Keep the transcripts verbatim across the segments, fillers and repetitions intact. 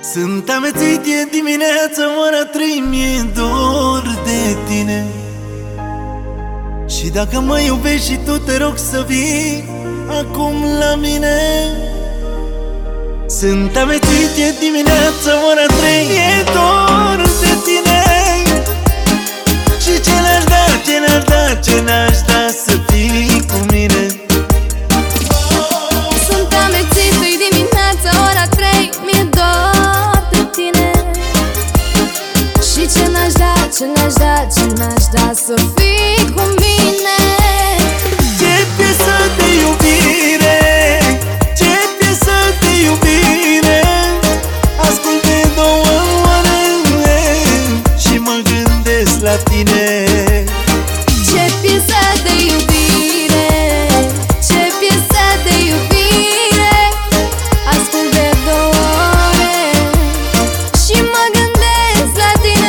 Sunt amețit, e dimineața, ora trei, mi-e dor de tine. Și dacă mă iubești și tu, te rog să vii acum la mine. Sunt amețit, e dimineața, ora trei, mi-e dor de tine. Și ce n-aș da, ce n-aș da, ce n-aș da să fii cu mine. Sunt amețit, e dimineața, ora trei, mi-e dor de tine. Și ce n-aș da, ce n-aș da, ce n-aș da să fii cu mine. Ce piesă de iubire, ce piesă de iubire, ascult de două ore și mă gândesc la tine. Ce piesă de iubire, ce piesă de iubire, ascult de două ore și mă gândesc la tine.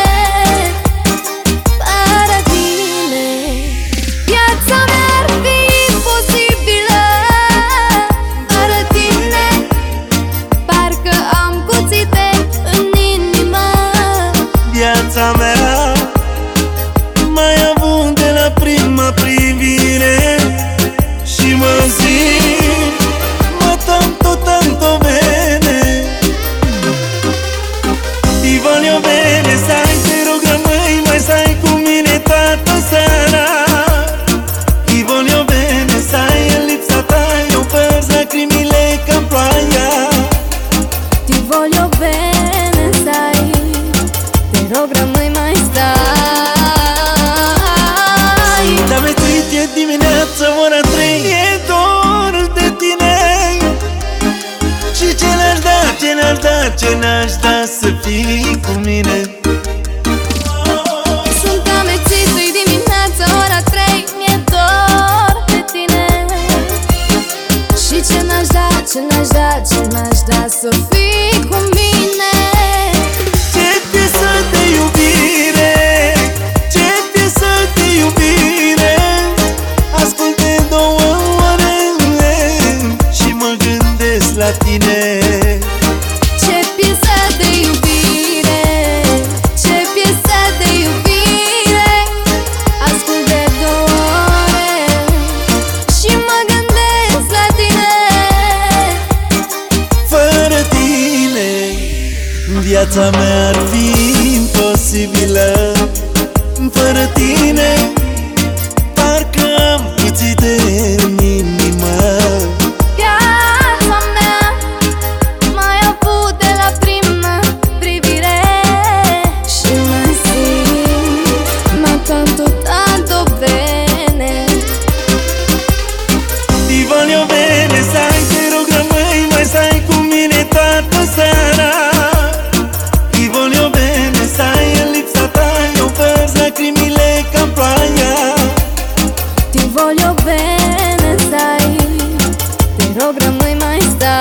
Fără tine viața mea ar fi imposibilă. Fără tine parcă am cuțite în inimă. Viața mea mai avut de la prima privire și mă zic, ma tanto, tanto bene. Ti voglio bene, sai, te rog rămâi, mai stai cu mine toată seara. Ti voglio bene, sai, în lipsa ta eu vărs lacrimile ca ploaia. Ti voglio bene, sai, te rog rămâi, mai stai. Sunt amețit, e dimineața, ora trei, mi-e dor de tine. Și ce n-aș da, ce n-aș da, ce n-aș da să fii cu mine. Sunt amețit, e dimineața, ora trei, mi-e dor de tine. Și ce n-aș da, ce n-aș da, ce n-aș da să fii cu mine. Ce piesă de iubire, ce piesă de iubire, ascult de două ore și mă gândesc la tine. Ce piesă de iubire, ce piesă de iubire, ascult de două ore și mă gândesc la tine. Fără tine viața mea ar fi imposibilă. Fără tine parcă am cuțite în inimă. Viața mea mai avut de la prima privire și mă simt, ma tanto, tanto bene. Ti voglio bene, sai, te rog rămâi, mai stai cu mine toată seara. Ti voglio bene, sai, în lipsa ta eu vărs lacrimile ca ploaia. Ti voglio bene, sai, te rog rămâi, mai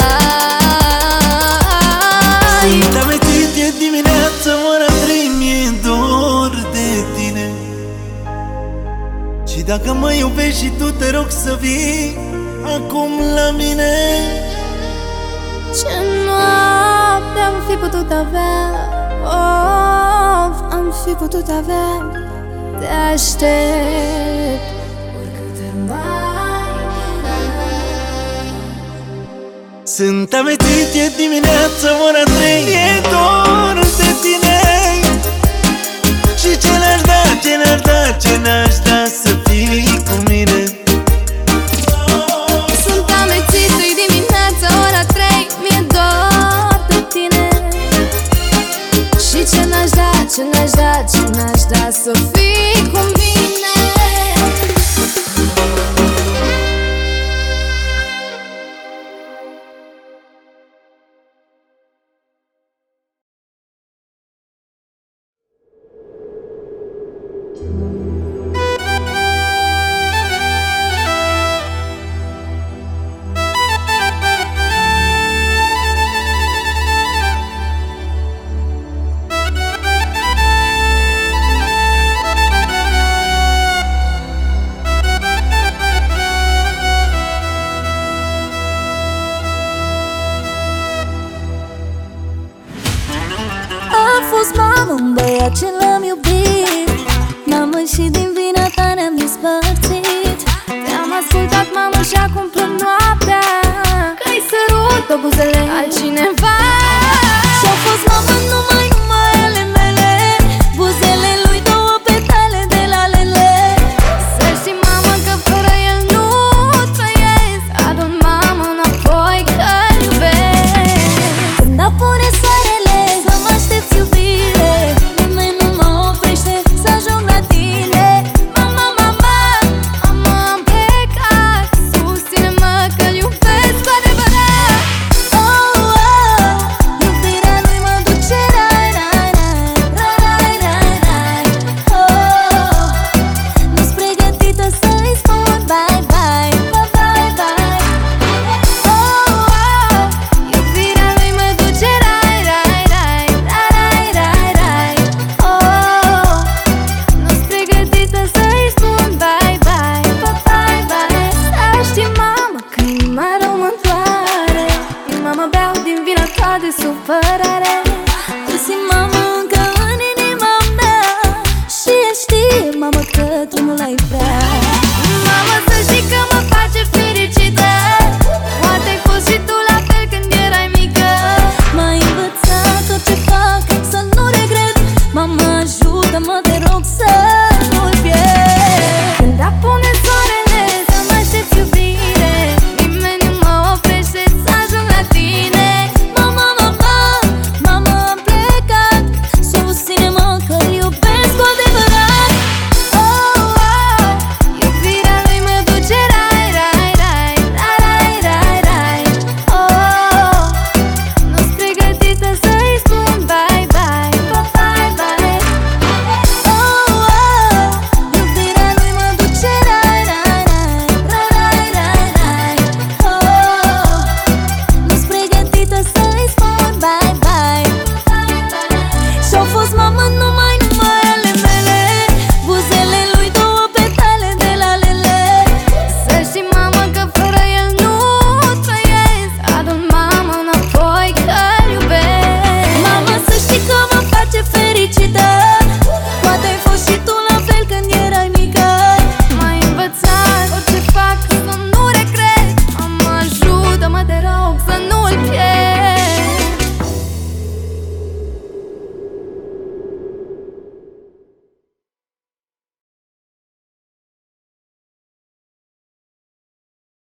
stai. Sunt amețit, e dimineața, ora trei, mi-e dor de tine. Și dacă mă iubești și tu, te rog să vii acum la mine. Ce noapte am fi putut avea, of, am fi putut avea. Te aștept oricât ar mai dura. Sunt amețit, e dimineața, ora trei, mi-e dor de tine. Și ce n-aș da, ce n-aș da, ce n-aș da să fii cu mine. Sunt amețit, e dimineața, ora trei, mi-e dor de tine. Și ce n-aș da, ce n-aș da, ce n-aș da să fii cu mine. și acum plâng noaptea, că-i sărut pe buzele altcineva.